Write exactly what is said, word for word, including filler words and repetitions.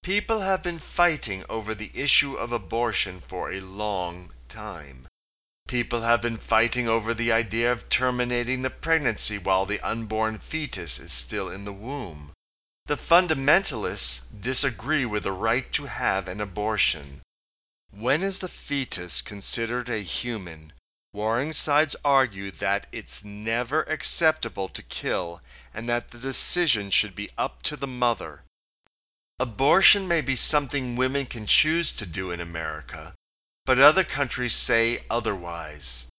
People have been fighting over the issue of abortion for a long time. People have been fighting over the idea of terminating the pregnancy while the unborn fetus is still in the womb. The fundamentalists disagree with the right to have an abortion. When is the fetus considered a human? Warring sides argue that it's never acceptable to kill and that the decision should be up to the mother. Abortion may be something women can choose to do in America, but other countries say otherwise.